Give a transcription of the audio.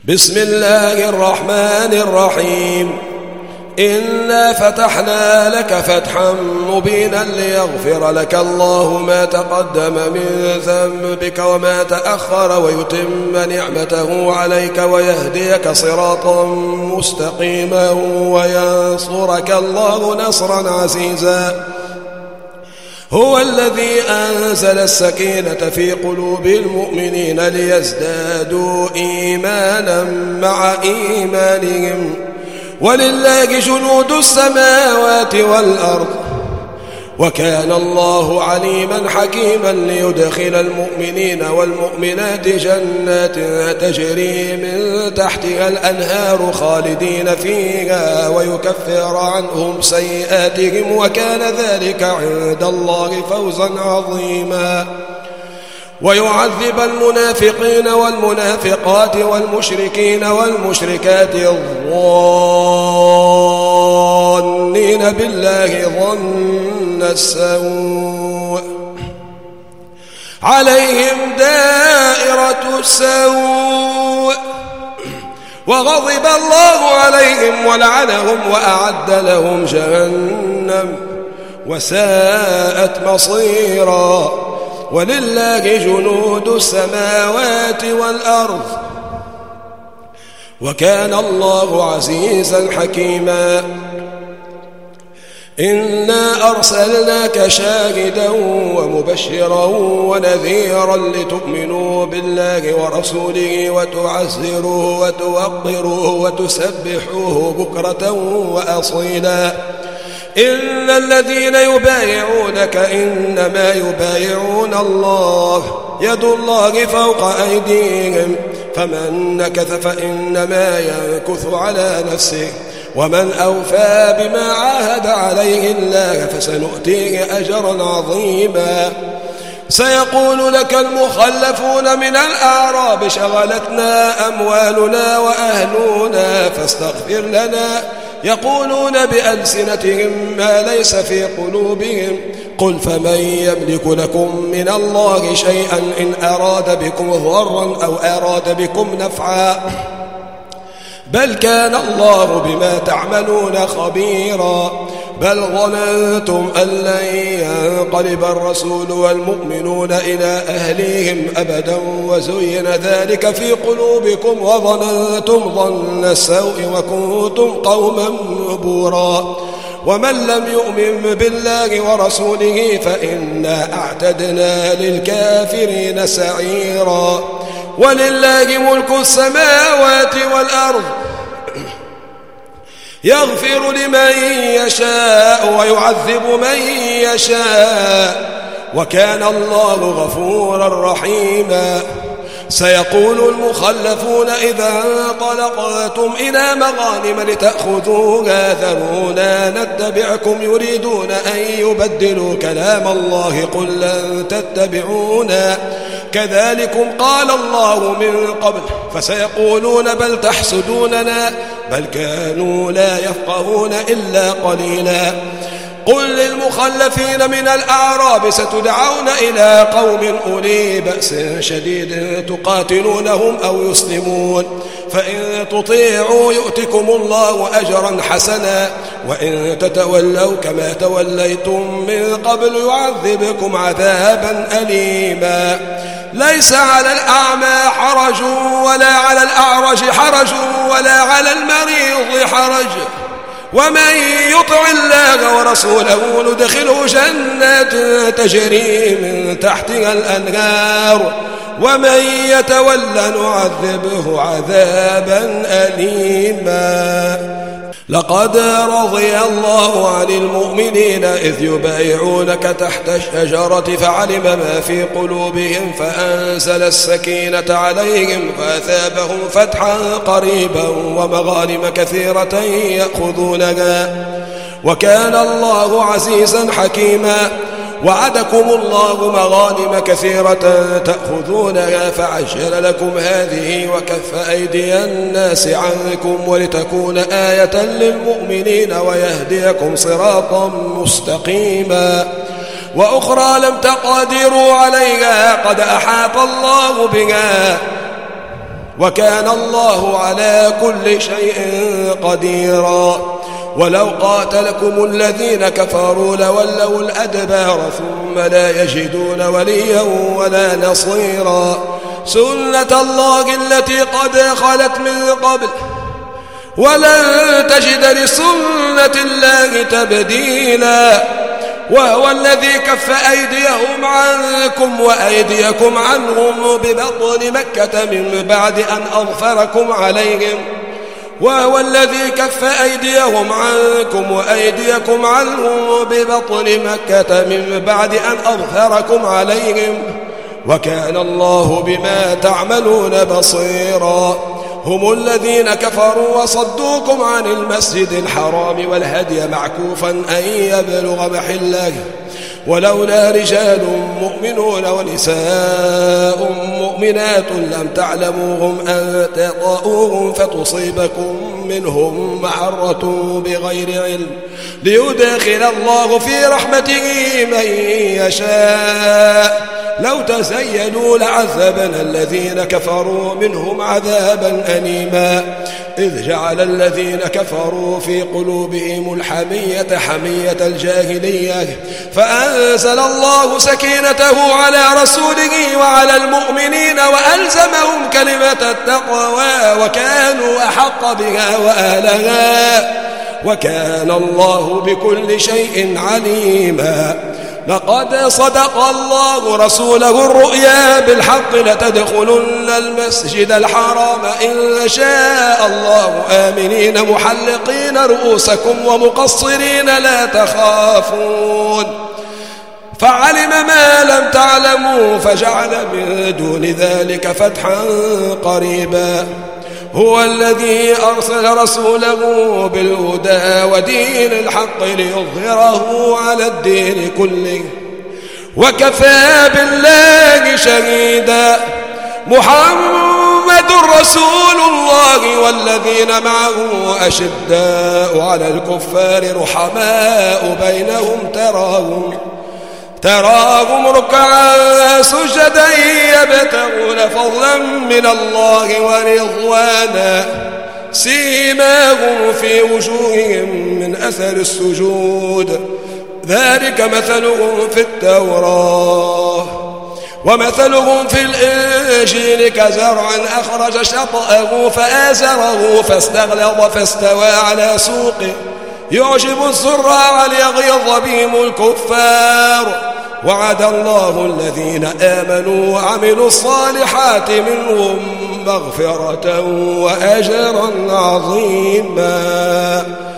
بسم الله الرحمن الرحيم. إنا فتحنا لك فتحا مبينا ليغفر لك الله ما تقدم من ذنبك وما تأخر ويتم نعمته عليك ويهديك صراطا مستقيما وينصرك الله نصرا عزيزا. هو الذي أنزل السكينة في قلوب المؤمنين ليزدادوا إيمانا مع إيمانهم ولله جنود السماوات والأرض وكان الله عليما حكيما ليدخل المؤمنين والمؤمنات جنات تجري من تحتها الأنهار خالدين فيها ويكفر عنهم سيئاتهم وكان ذلك عند الله فوزا عظيما. ويعذب المنافقين والمنافقات والمشركين والمشركات الظانين بالله ظن السوء عليهم دائرة السوء وغضب الله عليهم ولعنهم وأعد لهم جهنم وساءت مصيرا. ولله جنود السماوات والأرض وكان الله عزيزا حكيما. إنا أرسلناك شاهدا ومبشرا ونذيرا لتؤمنوا بالله ورسوله وتعزروه وتوقروه وتسبحوه بكرة وأصيلا. إن الذين يبايعونك إنما يبايعون الله يد الله فوق أيديهم فمن نكث فإنما ينكث على نفسه ومن أوفى بما عاهد عليه الله فسنؤتيه أجرا عظيما. سيقول لك المخلفون من الأعراب شغلتنا أموالنا وأهلنا فاستغفر لنا يقولون بألسنتهم ما ليس في قلوبهم قل فمن يملك لكم من الله شيئا إن أراد بكم ضرا أو أراد بكم نفعا بل كان الله بما تعملون خبيرا. بل ظننتم أن لن ينقلب الرسول والمؤمنون إلى أهليهم أبدا وزين ذلك في قلوبكم وظننتم ظن السوء وكنتم قوما بورا. ومن لم يؤمن بالله ورسوله فإنا أعتدنا للكافرين سعيرا. ولله ملك السماوات والأرض يغفر لمن يشاء ويعذب من يشاء وكان الله غفورا رحيما. سيقول المخلفون إذا انطلقتم إلى مغانم لتأخذوها ذرونا نتبعكم يريدون أن يبدلوا كلام الله قل لن تتبعونا كذلكم قال الله من قبل فسيقولون بل تحسدوننا بل كانوا لا يفقهون إلا قليلا. قل للمخلفين من الأعراب ستدعون إلى قوم أولي بأس شديد تقاتلونهم أو يسلمون فإن تطيعوا يؤتكم الله أجرا حسنا وإن تتولوا كما توليتم من قبل يعذبكم عذابا أليما. ليس على الأعمى حرج ولا على الأعرج حرج ولا على المريض حرج ومن يطع الله ورسوله ندخله جنات تجري من تحتها الأنهار ومن يتولى نعذبه عذابا أليما. لقد رضي الله عن المؤمنين إذ يبايعونك تحت الشجرة فعلم ما في قلوبهم فأنزل السكينة عليهم فأثابهم فتحا قريبا ومغانم كثيرة يأخذونها وكان الله عزيزا حكيما. وعدكم الله مغانم كثيرة تأخذونها فعجل لكم هذه وكف أيدي الناس عنكم ولتكون آية للمؤمنين ويهديكم صراطا مستقيما. وأخرى لم تقدروا عليها قد أحاط الله بها وكان الله على كل شيء قديرا. ولو قاتلكم الذين كفروا لولوا الأدبار ثم لا يجدون وليا ولا نصيرا. سنة الله التي قد خلت من قبل ولن تجد لسنة الله تبديلا. وهو الذي كف أيديهم عنكم وأيديكم عنهم ببطن مكة من بعد أن أظفركم عليهم وهو الذي كف أيديهم عنكم وأيديكم عنهم ببطن مكة من بعد أن أظفركم عليهم وكان الله بما تعملون بصيرا. هم الذين كفروا وصدوكم عن المسجد الحرام والهدي معكوفا أن يبلغ محله ولولا رجال مؤمنون ونساء مؤمنات لم تعلموهم أن تطؤوهم فتصيبكم منهم معرة بغير علم ليدخل الله في رحمته من يشاء. لو تزينوا لعذبنا الذين كفروا منهم عذابا أليما. إذ جعل الذين كفروا في قلوبهم الحمية حمية الجاهلية فأنزل الله سكينته على رسوله وعلى المؤمنين وألزمهم كلمة التقوى وكانوا أحق بها وأهلها وكان الله بكل شيء عليما. لقد صدق الله رسوله الرؤيا بالحق لتدخلن المسجد الحرام إن شاء الله آمنين محلقين رؤوسكم ومقصرين لا تخافون فعلم ما لم تعلموا فجعل من دون ذلك فتحا قريبا. هو الذي أرسل رسوله بالهدى ودين الحق ليظهره على الدين كله وكفى بالله شهيدا. محمد رسول الله والذين معه أشداء على الكفار رحماء بينهم تراهم ركعا سجدا يبتغون فضلا من الله ورضوانا سيماهم في وجوههم من أثر السجود ذلك مثلهم في التوراة ومثلهم في الإنجيل كزرع أخرج شطأه فآزره فاستغلظ فاستوى على سوقه يعجب الزراع ليغيظ بهم الكفار. وعد الله الذين آمنوا وعملوا الصالحات منهم مغفرة وأجرا عظيما.